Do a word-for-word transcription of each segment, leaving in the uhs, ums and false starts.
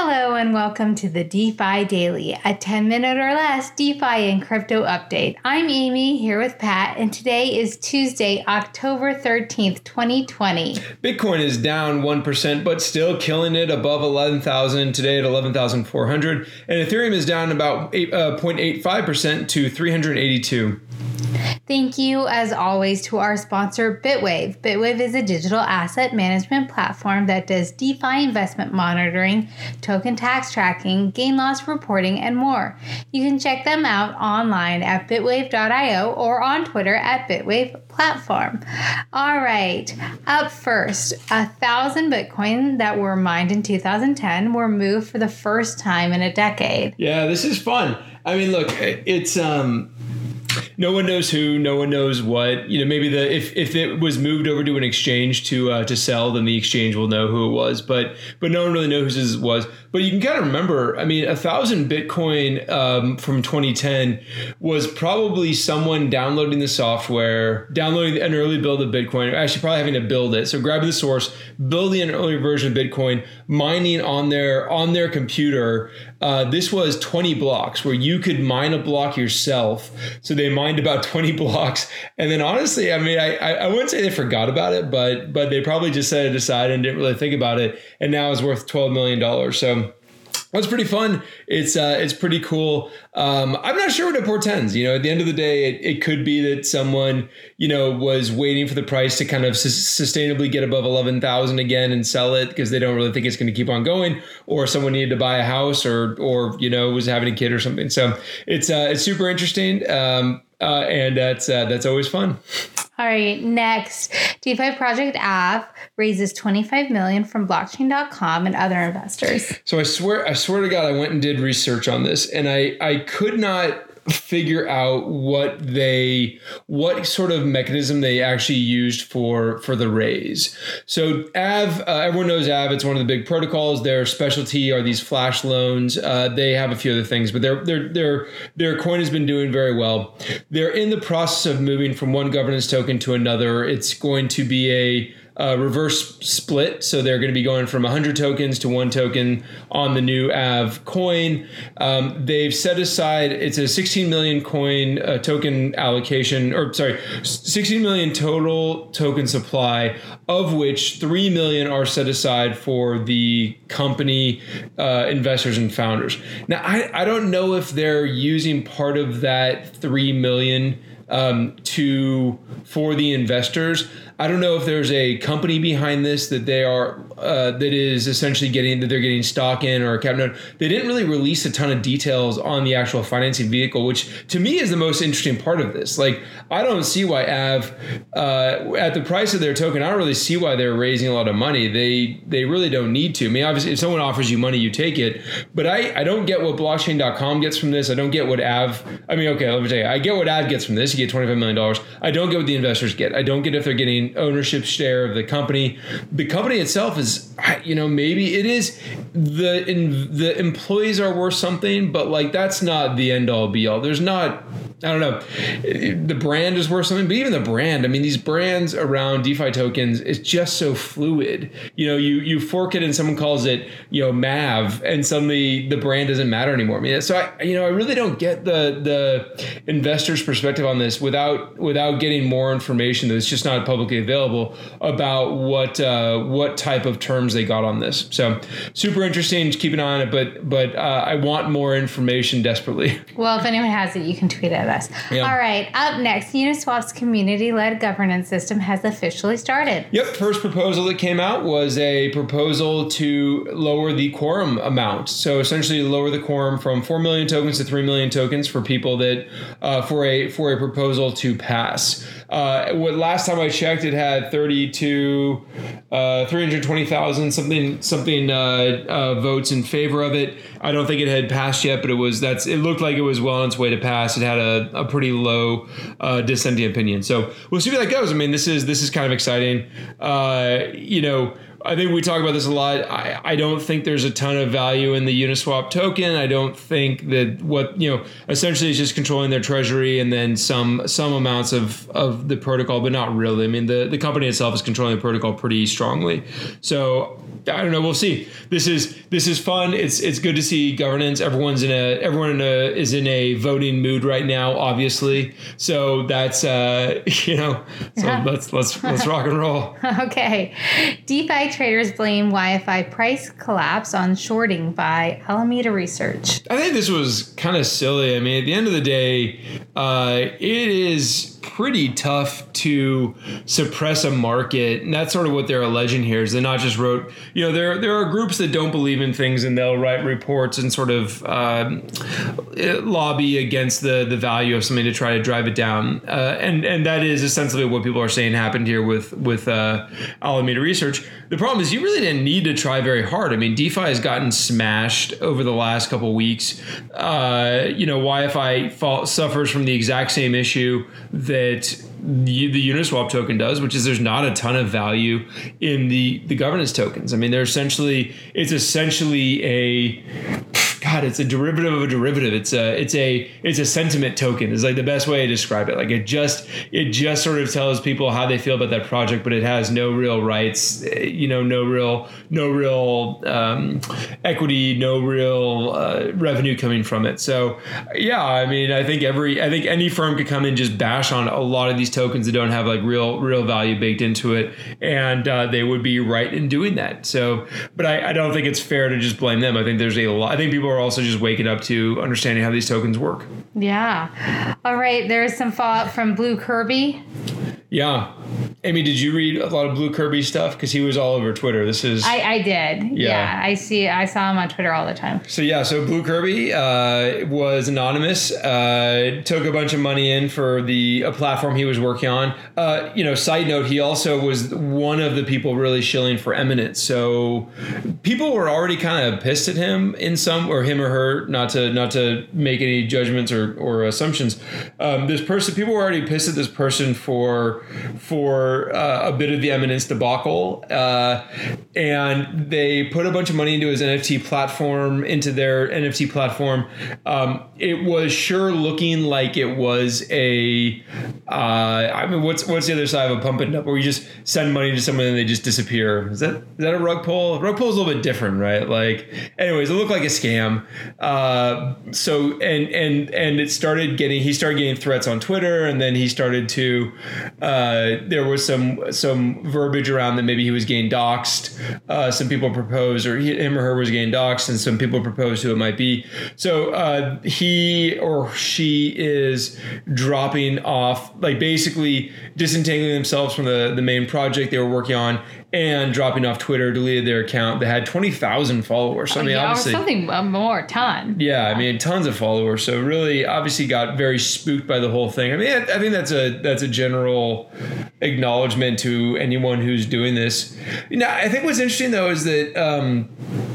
Hello and welcome to the DeFi Daily, a ten minute or less DeFi and crypto update. I'm Amy here with Pat, and today is Tuesday, October thirteenth, twenty twenty. Bitcoin is down one percent, but still killing it above eleven thousand, today at eleven thousand four hundred. And Ethereum is down about eight, uh, zero point eight five percent to three hundred eighty-two. Thank you, as always, to our sponsor, Bitwave. Bitwave is a digital asset management platform that does DeFi investment monitoring, token tax tracking, gain loss reporting, and more. You can check them out online at bitwave dot io or on Twitter at Bitwave Platform. All right, up first, a thousand Bitcoin that were mined in two thousand ten were moved for the first time in a decade. Yeah, this is fun. I mean, look, it's um. No one knows who, no one knows what. You know, maybe the if, if it was moved over to an exchange to uh, to sell, then the exchange will know who it was. But but no one really knows who it was. But you can kind of remember, I mean, a thousand Bitcoin um, from twenty ten was probably someone downloading the software, downloading an early build of Bitcoin, actually probably having to build it. So grabbing the source, building an earlier version of Bitcoin, mining on their on their computer. Uh, this was twenty blocks where you could mine a block yourself. So they mined about twenty blocks. And then honestly, I mean, I, I wouldn't say they forgot about it, but but they probably just set it aside and didn't really think about it. And now it's worth twelve million dollars. So that's pretty fun. It's uh, it's pretty cool. Um, I'm not sure what it portends. You know, at the end of the day, it, it could be that someone, you know, was waiting for the price to kind of su- sustainably get above eleven thousand again and sell it because they don't really think it's going to keep on going, or someone needed to buy a house, or or you know was having a kid or something. So it's uh, it's super interesting, um, uh, and that's uh, that's always fun. All right, next, DeFi Project Aave raises twenty-five million dollars from blockchain dot com and other investors. So I swear, I swear to God, I went and did research on this, and I, I could not figure out what they, what sort of mechanism they actually used for, for the raise. So Aave, uh, everyone knows Aave. It's one of the big protocols. Their specialty are these flash loans. Uh, they have a few other things, but their, their, their, their coin has been doing very well. They're in the process of moving from one governance token to another. It's going to be a Uh, reverse split. So they're going to be going from one hundred tokens to one token on the new Aave coin. Um, they've set aside, it's a sixteen million coin uh, token allocation, or sorry, sixteen million total token supply, of which three million are set aside for the company uh, investors and founders. Now, I, I don't know if they're using part of that three million um, to for the investors. I don't know if there's a company behind this that they are uh, that is essentially getting that they're getting stock in or a cap note. They didn't really release a ton of details on the actual financing vehicle, which to me is the most interesting part of this. Like, I don't see why Aave, uh, at the price of their token, I don't really see why they're raising a lot of money. They they really don't need to. I mean, obviously, if someone offers you money, you take it. But I, I don't get what blockchain dot com gets from this. I don't get what Aave. I mean, okay, let me tell you. I get what Aave gets from this. You get twenty-five million dollars. I don't get what the investors get. I don't get if they're getting ownership share of the company. The company itself is, you know, maybe it is the in, the employees are worth something, but like that's not the end all be all. There's not, I don't know, the brand is worth something, but even the brand, I mean, these brands around DeFi tokens is just so fluid. You know, you you fork it and someone calls it, you know, Mav, and suddenly the brand doesn't matter anymore. I mean, so I, you know, I really don't get the the investors' perspective on this without without getting more information that's just not publicly available about what uh, what type of terms they got on this. So super interesting. Keep an eye on it, but but uh, I want more information desperately. Well, if anyone has it, you can tweet at us. Yeah. All right. Up next, Uniswap's community-led governance system has officially started. Yep. First proposal that came out was a proposal to lower the quorum amount. So essentially lower the quorum from four million tokens to three million tokens for people that uh, for a for a proposal to pass. Uh, what last time I checked, it had thirty-two, uh, three hundred twenty thousand something something uh, uh, votes in favor of it. I don't think it had passed yet, but it was that's it looked like it was well on its way to pass. It had a, a pretty low uh, dissenting opinion. So we'll see where that goes. I mean, this is this is kind of exciting. Uh, you know. I think we talk about this a lot. I, I don't think there's a ton of value in the Uniswap token. I don't think that what, you know, essentially is just controlling their treasury and then some some amounts of, of the protocol, but not really. I mean, the, the company itself is controlling the protocol pretty strongly. So I don't know. We'll see. This is this is fun. It's it's good to see governance. Everyone's in a everyone in a, is in a voting mood right now, obviously. So that's uh, you know. So yeah. let's let's let's rock and roll. Okay. DeFi traders blame Y F I price collapse on shorting by Alameda Research. I think this was kind of silly. I mean, at the end of the day, uh, it is pretty tough to suppress a market, and that's sort of what they're alleging here. Is they not just wrote, you know, there there are groups that don't believe in things, and they'll write reports and sort of um, lobby against the the value of something to try to drive it down, uh, and and that is essentially what people are saying happened here with with uh, Alameda Research. The problem is you really didn't need to try very hard. I mean, DeFi has gotten smashed over the last couple of weeks. Uh, you know, Y F I fall, suffers from the exact same issue that the, the Uniswap token does, which is there's not a ton of value in the, the governance tokens. I mean, they're essentially, it's essentially a, God, it's a derivative of a derivative. It's a, it's a, it's a sentiment token. It's like the best way to describe it. Like it just, it just sort of tells people how they feel about that project, but it has no real rights, you know, no real, no real um, equity, no real uh, revenue coming from it. So yeah, I mean, I think every, I think any firm could come and just bash on a lot of these tokens that don't have like real, real value baked into it. And uh, they would be right in doing that. So, but I, I don't think it's fair to just blame them. I think there's a lot, I think people are also just waking up to understanding how these tokens work. Yeah. All right. There's some fallout from Blue Kirby. Yeah. Amy, did you read a lot of Blue Kirby stuff? Because he was all over Twitter. This is... I, I did. Yeah. yeah. I see. I saw him on Twitter all the time. So, yeah. So, Blue Kirby uh, was anonymous, uh, took a bunch of money in for the a platform he was working on. Uh, you know, side note, he also was one of the people really shilling for Eminence. So, people were already kind of pissed at him in some, or him or her, not to not to make any judgments or, or assumptions. Um, this person, people were already pissed at this person for for uh, a bit of the Eminence debacle, uh, and they put a bunch of money into his N F T platform, into their N F T platform. Um, it was sure looking like it was a, uh, I mean, what's what's the other side of a pump and dump, where you just send money to someone and they just disappear? Is that is that a rug pull? A rug pull is a little bit different, right? Like, anyways, it looked like a scam. Uh, so and and and it started getting, he started getting threats on Twitter, and then he started to. Uh, there was some some verbiage around that maybe he was getting doxxed. Uh, some people proposed, or he, him or her was getting doxxed, and some people proposed who it might be. So uh, he or she is dropping off, like basically disentangling themselves from the, the main project they were working on, and dropping off Twitter, deleted their account. They had twenty thousand followers. So, I mean, yeah, obviously, or something more, ton. Yeah, I mean, tons of followers. So really, obviously, got very spooked by the whole thing. I mean, I, I think that's a that's a general acknowledgement to anyone who's doing this. You know, I think what's interesting though is that. Um,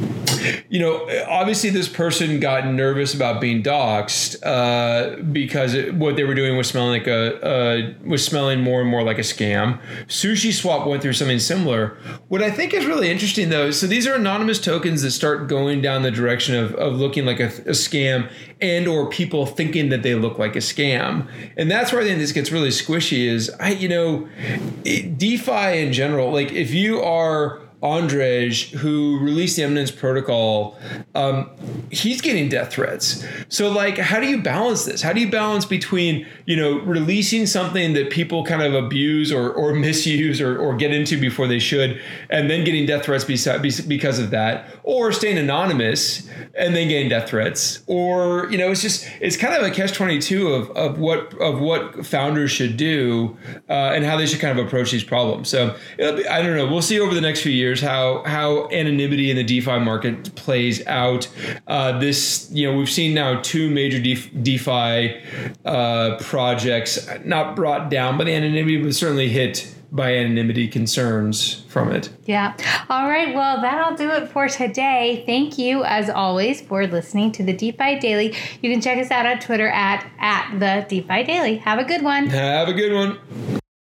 You know, obviously this person got nervous about being doxxed uh, because it, what they were doing was smelling like a uh, was smelling more and more like a scam. SushiSwap went through something similar. What I think is really interesting, though, so these are anonymous tokens that start going down the direction of, of looking like a, a scam, and or people thinking that they look like a scam. And that's where I think this gets really squishy. Is I, you know, it, DeFi in general. Like if you are Andrej, who released the Eminence protocol, um, he's getting death threats. So, like, how do you balance this? How do you balance between, you know, releasing something that people kind of abuse or, or misuse or, or get into before they should, and then getting death threats because of that, or staying anonymous and then getting death threats, or, you know, it's just, it's kind of a catch twenty-two of, of what of what founders should do uh, and how they should kind of approach these problems. So, it'll be, I don't know. We'll see over the next few years how how anonymity in the DeFi market plays out. Uh, this, you know, we've seen now two major DeFi, DeFi uh, projects not brought down by the anonymity, but certainly hit by anonymity concerns from it. Yeah. All right. Well, that'll do it for today. Thank you, as always, for listening to the DeFi Daily. You can check us out on Twitter at, at the DeFi Daily. Have a good one. Have a good one.